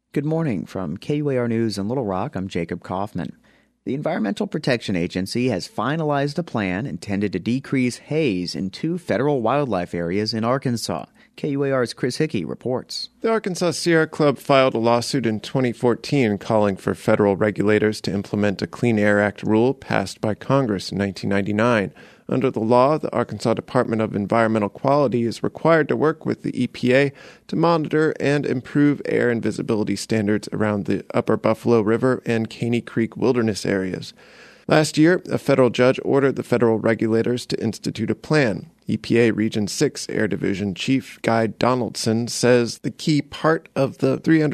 Good morning. From KUAR News in Little Rock, I'm Jacob Kaufman. The Environmental Protection Agency has finalized a plan intended to decrease haze in 2 federal wildlife areas in Arkansas. KUAR's Chris Hickey reports. The Arkansas Sierra Club filed a lawsuit in 2014 calling for federal regulators to implement a Clean Air Act rule passed by Congress in 1999. Under the law, the Arkansas Department of Environmental Quality is required to work with the EPA to monitor and improve air and visibility standards around the Upper Buffalo River and Caney Creek wilderness areas. Last year, a federal judge ordered the federal regulators to institute a plan. EPA Region 6 Air Division Chief Guy Donaldson says the key part of the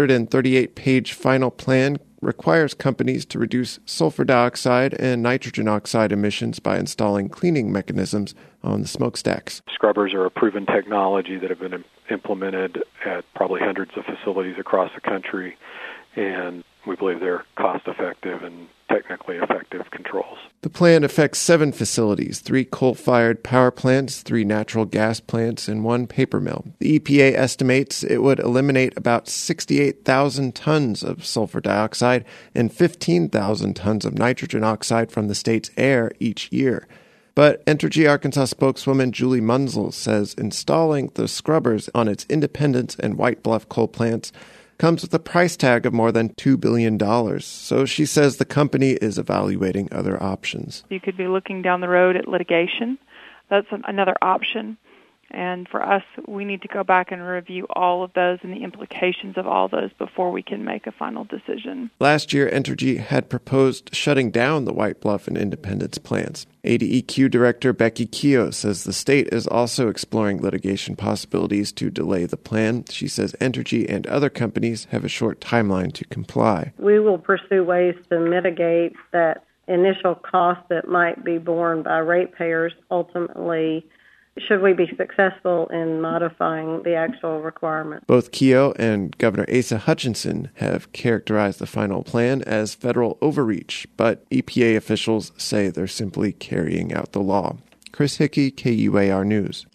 338-page final plan requires companies to reduce sulfur dioxide and nitrogen oxide emissions by installing cleaning mechanisms on the smokestacks. Scrubbers are a proven technology that have been implemented at probably hundreds of facilities across the country, and we believe they're cost-effective and technically effective controls. The plan affects 7 facilities, 3 coal-fired power plants, 3 natural gas plants, and 1 paper mill. The EPA estimates it would eliminate about 68,000 tons of sulfur dioxide and 15,000 tons of nitrogen oxide from the state's air each year. But Entergy Arkansas spokeswoman Julie Munzel says installing the scrubbers on its Independence and White Bluff coal plants comes with a price tag of more than $2 billion. So she says the company is evaluating other options. You could be looking down the road at litigation. That's another option. And for us, we need to go back and review all of those and the implications of all those before we can make a final decision. Last year, Entergy had proposed shutting down the White Bluff and Independence plants. ADEQ Director Becky Keogh says the state is also exploring litigation possibilities to delay the plan. She says Entergy and other companies have a short timeline to comply. We will pursue ways to mitigate that initial cost that might be borne by ratepayers ultimately, should we be successful in modifying the actual requirement. Both Keogh and Governor Asa Hutchinson have characterized the final plan as federal overreach, but EPA officials say they're simply carrying out the law. Chris Hickey, KUAR News.